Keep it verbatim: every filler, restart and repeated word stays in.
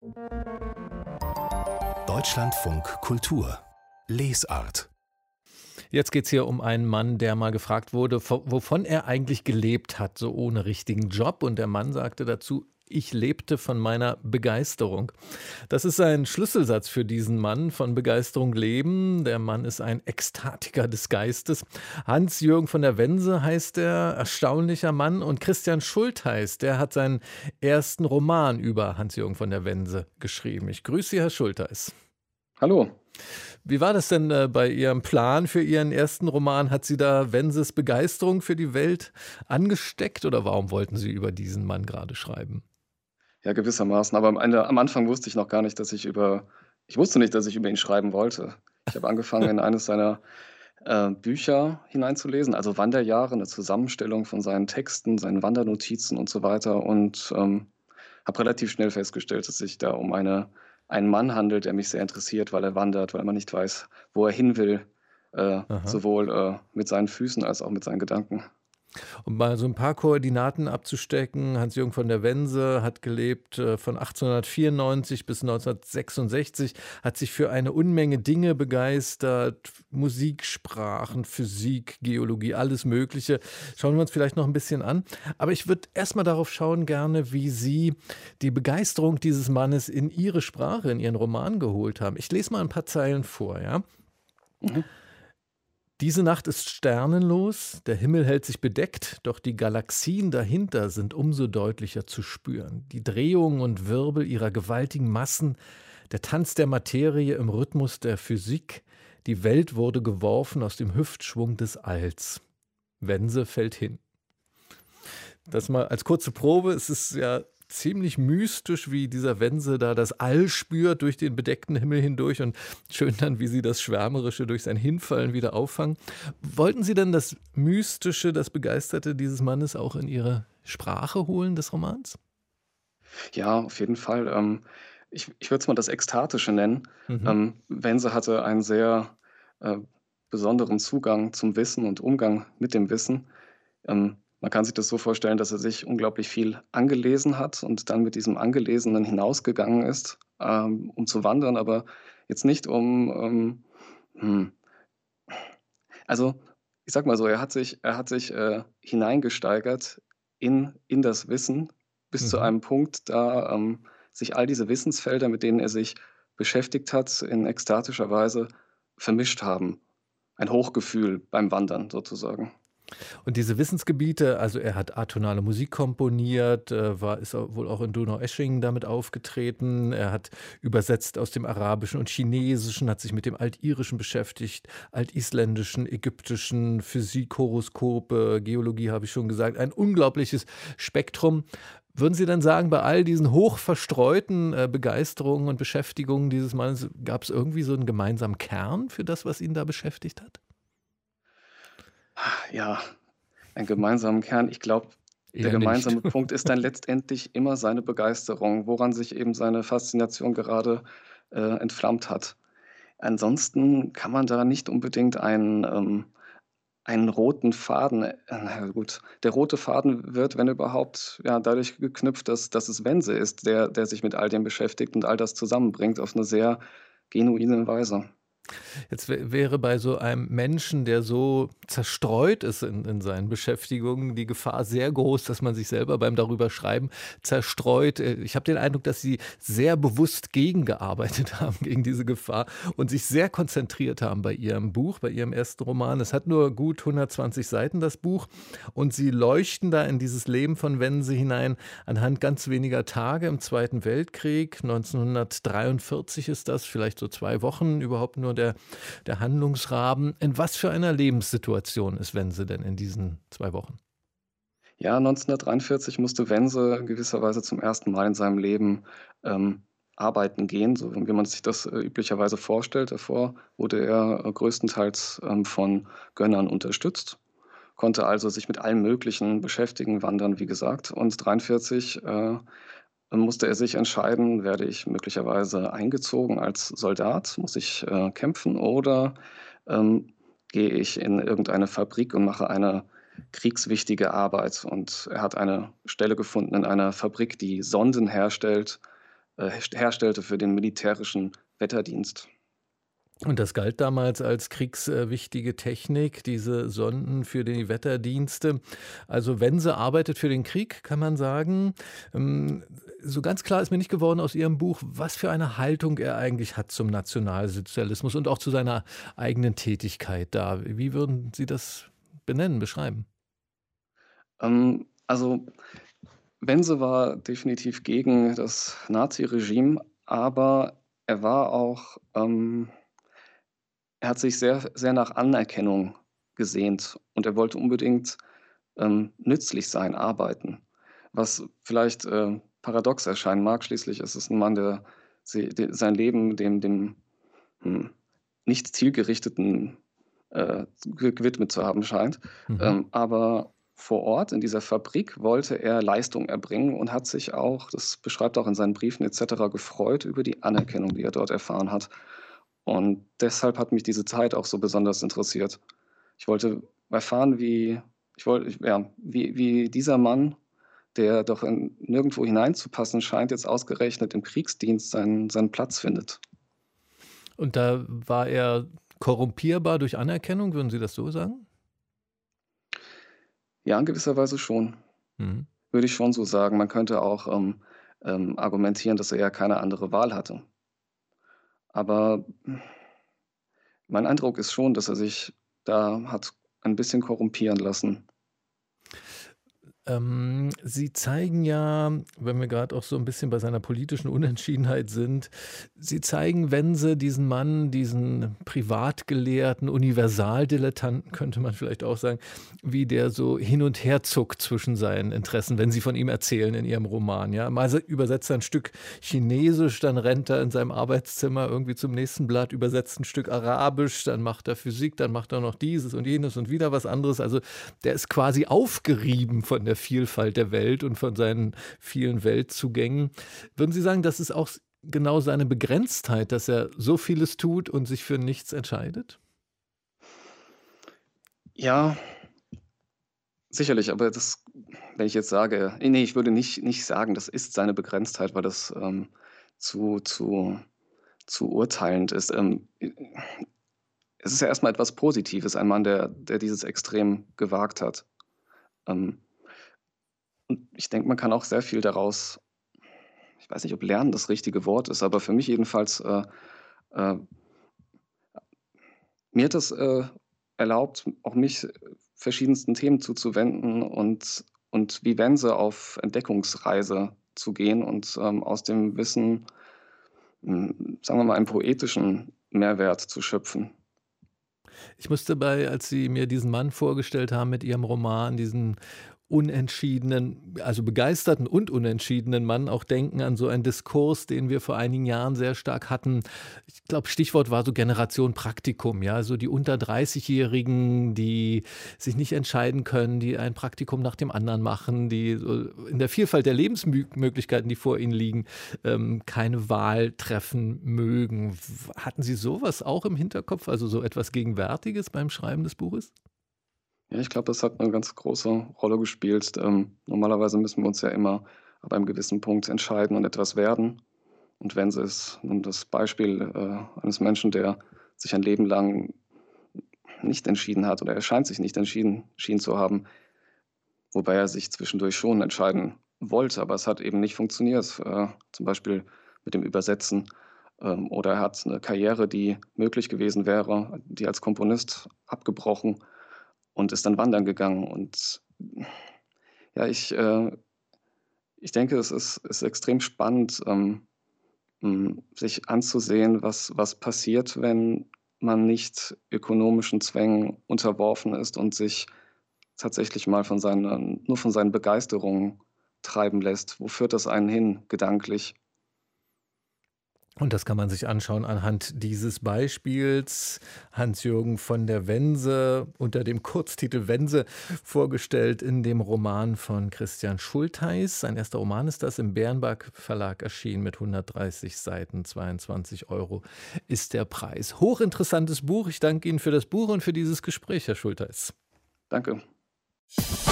Deutschlandfunk Kultur Lesart. Jetzt geht es hier um einen Mann, der mal gefragt wurde, vo- wovon er eigentlich gelebt hat, so ohne richtigen Job. Und der Mann sagte dazu: Ich lebte von meiner Begeisterung. Das ist ein Schlüsselsatz für diesen Mann, von Begeisterung leben. Der Mann ist ein Ekstatiker des Geistes. Hans-Jürgen von der Wense heißt er, erstaunlicher Mann. Und Christian Schultheis, der hat seinen ersten Roman über Hans-Jürgen von der Wense geschrieben. Ich grüße Sie, Herr Schultheis. Hallo. Wie war das denn äh, bei Ihrem Plan für Ihren ersten Roman? Hat Sie da Wenses Begeisterung für die Welt angesteckt oder warum wollten Sie über diesen Mann gerade schreiben? Ja, gewissermaßen. Aber am Ende, am Anfang wusste ich noch gar nicht, dass ich über, ich wusste nicht, dass ich über ihn schreiben wollte. Ich habe angefangen, in eines seiner äh, Bücher hineinzulesen, also Wanderjahre, eine Zusammenstellung von seinen Texten, seinen Wandernotizen und so weiter. Und ähm, habe relativ schnell festgestellt, dass sich da um eine, einen Mann handelt, der mich sehr interessiert, weil er wandert, weil man nicht weiß, wo er hin will, äh, Aha. sowohl äh, mit seinen Füßen als auch mit seinen Gedanken. Um mal so ein paar Koordinaten abzustecken: Hans-Jürgen von der Wense hat gelebt äh, von achtzehnhundertvierundneunzig bis neunzehnhundertsechsundsechzig, hat sich für eine Unmenge Dinge begeistert, Musik, Sprachen, Physik, Geologie, alles Mögliche. Schauen wir uns vielleicht noch ein bisschen an. Aber ich würde erst mal darauf schauen gerne, wie Sie die Begeisterung dieses Mannes in Ihre Sprache, in Ihren Roman geholt haben. Ich lese mal ein paar Zeilen vor, ja? Mhm. Diese Nacht ist sternenlos, der Himmel hält sich bedeckt, doch die Galaxien dahinter sind umso deutlicher zu spüren. Die Drehungen und Wirbel ihrer gewaltigen Massen, der Tanz der Materie im Rhythmus der Physik, die Welt wurde geworfen aus dem Hüftschwung des Alls. Wense fällt hin. Das mal als kurze Probe. Es ist ja ziemlich mystisch, wie dieser Wense da das All spürt durch den bedeckten Himmel hindurch und schön dann, wie Sie das Schwärmerische durch sein Hinfallen wieder auffangen. Wollten Sie denn das Mystische, das Begeisterte dieses Mannes auch in Ihre Sprache holen, des Romans? Ja, auf jeden Fall. Ähm, ich ich würde es mal das Ekstatische nennen. Mhm. Ähm, Wense hatte einen sehr, äh, besonderen Zugang zum Wissen und Umgang mit dem Wissen. Ähm, man kann sich das so vorstellen, dass er sich unglaublich viel angelesen hat und dann mit diesem Angelesenen hinausgegangen ist, ähm, um zu wandern, aber jetzt nicht um, ähm, hm also, ich sage mal so, er hat sich er hat sich, äh, hineingesteigert in in das Wissen bis zu Mhm. einem Punkt, da, ähm, sich all diese Wissensfelder, mit denen er sich beschäftigt hat, in ekstatischer Weise vermischt haben. Ein Hochgefühl beim Wandern sozusagen. Und diese Wissensgebiete, also er hat atonale Musik komponiert, äh, war ist au wohl auch in Donaueschingen damit aufgetreten. Er hat übersetzt aus dem Arabischen und Chinesischen, hat sich mit dem Altirischen beschäftigt, Altisländischen, Ägyptischen, Physik, Horoskope, Geologie habe ich schon gesagt. Ein unglaubliches Spektrum. Würden Sie dann sagen, bei all diesen hoch verstreuten, äh, Begeisterungen und Beschäftigungen dieses Mannes gab es irgendwie so einen gemeinsamen Kern für das, was ihn da beschäftigt hat? Ja, einen gemeinsamen Kern. Ich glaube, der Eher nicht. gemeinsame Punkt ist dann letztendlich immer seine Begeisterung, woran sich eben seine Faszination gerade, äh, entflammt hat. Ansonsten kann man da nicht unbedingt einen, ähm einen roten Faden äh, na ja gut, der rote Faden wird, wenn überhaupt, ja, dadurch geknüpft, dass dass es Wense ist, der der sich mit all dem beschäftigt und all das zusammenbringt auf 'ne sehr genuine Weise. Jetzt wä wäre bei so einem Menschen, der so zerstreut ist in in seinen Beschäftigungen, die Gefahr sehr groß, dass man sich selber beim darüber schreiben zerstreut. Äh, ich habe den Eindruck, dass Sie sehr bewusst gegengearbeitet haben gegen diese Gefahr und sich sehr konzentriert haben bei Ihrem Buch, bei Ihrem ersten Roman. Es hat nur gut hundertzwanzig Seiten, das Buch, und Sie leuchten da in dieses Leben von Wense hinein anhand ganz weniger Tage im Zweiten Weltkrieg. neunzehnhundertdreiundvierzig ist das, vielleicht so zwei Wochen überhaupt nur der der Handlungsrahmen. In was für einer Lebenssituation ist Wense denn in diesen zwei Wochen? Ja, neunzehnhundertdreiundvierzig musste Wense in gewisser Weise zum ersten Mal in seinem Leben, ähm, arbeiten gehen, so wie man sich das, äh, üblicherweise vorstellt. Davor wurde er, äh, größtenteils, ähm, von Gönnern unterstützt, konnte also sich mit allem Möglichen beschäftigen, wandern, wie gesagt. Und dreiundvierzig, äh, musste er sich entscheiden: Werde ich möglicherweise eingezogen als Soldat? Muss ich, äh, kämpfen oder, ähm, gehe ich in irgendeine Fabrik und mache eine kriegswichtige Arbeit? Und er hat eine Stelle gefunden in einer Fabrik, die Sonden herstellt, äh, herstellte für den militärischen Wetterdienst. Und das galt damals als kriegswichtige Technik, diese Sonden für die Wetterdienste. Also Wense arbeitet für den Krieg, kann man sagen. Ähm, so ganz klar ist mir nicht geworden aus Ihrem Buch, was für eine Haltung er eigentlich hat zum Nationalsozialismus und auch zu seiner eigenen Tätigkeit da. Wie würden Sie das benennen, beschreiben? Ähm, also Wense war definitiv gegen das Naziregime, aber er war auch ähm, er hat sich sehr sehr nach Anerkennung gesehnt und er wollte unbedingt, ähm, nützlich sein, arbeiten. Was vielleicht, äh, paradox erscheinen mag, schließlich ist es 'n Mann, der se de sein Leben dem dem, hm, nicht zielgerichteten, äh, ge gewidmet zu haben scheint. Mhm. Ähm, aber vor Ort in dieser Fabrik wollte er Leistung erbringen und hat sich auch, das beschreibt er auch in seinen Briefen et cetera, gefreut über die Anerkennung, die er dort erfahren hat. Und deshalb hat mich diese Zeit auch so besonders interessiert. Ich wollte erfahren, wie ich wollte ja, wie wie dieser Mann, der doch in nirgendwo hineinzupassen scheint, jetzt ausgerechnet im Kriegsdienst seinen seinen Platz findet. Und da war er korrumpierbar durch Anerkennung, würden Sie das so sagen? Ja, in gewisser Weise schon. Mhm. Würde ich schon so sagen. Man könnte auch, ähm, ähm, argumentieren, dass er ja keine andere Wahl hatte. Aber mein Eindruck ist schon, dass er sich da hat ein bisschen korrumpieren lassen. Ähm, Sie zeigen ja, wenn wir gerade auch so ein bisschen bei seiner politischen Unentschiedenheit sind, Sie zeigen Wense, diesen Mann, diesen Privatgelehrten, Universaldilettanten, könnte man vielleicht auch sagen, wie der so hin und her zuckt zwischen seinen Interessen, wenn Sie von ihm erzählen in Ihrem Roman, ja? Mal se übersetzt er 'n Stück Chinesisch, dann rennt er in seinem Arbeitszimmer irgendwie zum nächsten Blatt, übersetzt ein Stück Arabisch, dann macht er Physik, dann macht er noch dieses und jenes und wieder was anderes. Also, der ist quasi aufgerieben von der Vielfalt der Welt und von seinen vielen Weltzugängen. Würden Sie sagen, das ist auch s genau seine Begrenztheit, dass er so vieles tut und sich für nichts entscheidet? Ja, sicherlich, aber das, wenn ich jetzt sage, ne, ich würde nicht nicht sagen, das ist seine Begrenztheit, weil das, ähm, zu zu zu urteilend ist. Ähm, äh, es ist ja erst mal etwas Positives, ein Mann, der der dieses Extrem gewagt hat. Ähm, und ich denke, man kann auch sehr viel daraus, ich weiß nicht, ob lernen das richtige Wort ist, aber für mich jedenfalls, äh, äh mir hat das, äh, erlaubt, auch mich verschiedensten Themen zuzuwenden und und wie Wense auf Entdeckungsreise zu gehen und, ähm, aus dem Wissen, hm, sagen wir mal, einen poetischen Mehrwert zu schöpfen. Ich musste bei als Sie mir diesen Mann vorgestellt haben mit Ihrem Roman, diesen unentschiedenen, also begeisterten und unentschiedenen Mann auch denken an so einen Diskurs, den wir vor einigen Jahren sehr stark hatten. Ich glaube, Stichwort war so Generation Praktikum, ja, so die unter dreißig-Jährigen, die sich nicht entscheiden können, die ein Praktikum nach dem anderen machen, die so in der Vielfalt der Lebensmöglichkeiten, die vor ihnen liegen, ähm, keine Wahl treffen mögen. W Hatten Sie sowas auch im Hinterkopf, also so etwas Gegenwärtiges beim Schreiben des Buches? Ja, ich glaube, das hat eine ganz große Rolle gespielt. Ähm, normalerweise müssen wir uns ja immer ab einem gewissen Punkt entscheiden und etwas werden. Und Wense ist nun das Beispiel, äh, eines Menschen, der sich ein Leben lang nicht entschieden hat oder er scheint sich nicht entschieden entschieden zu haben, wobei er sich zwischendurch schon entscheiden wollte, aber es hat eben nicht funktioniert, äh, zum Beispiel mit dem Übersetzen. Ähm, oder er hat eine Karriere, die möglich gewesen wäre, die als Komponist abgebrochen und ist dann wandern gegangen. Und ja, ich, äh ich denke, es ist ist extrem spannend, ähm, hm, sich anzusehen, was was passiert, wenn man nicht ökonomischen Zwängen unterworfen ist und sich tatsächlich mal von seinen nur von seinen Begeisterungen treiben lässt. Wo führt das einen hin gedanklich? Und das kann man sich anschauen anhand dieses Beispiels. Hans-Jürgen von der Wense unter dem Kurztitel Wense vorgestellt in dem Roman von Christian Schultheis. Sein erster Roman ist das, im Bärenberg Verlag erschienen mit hundertdreißig Seiten, zweiundzwanzig Euro ist der Preis. Hochinteressantes Buch. Ich danke Ihnen für das Buch und für dieses Gespräch, Herr Schultheis. Danke.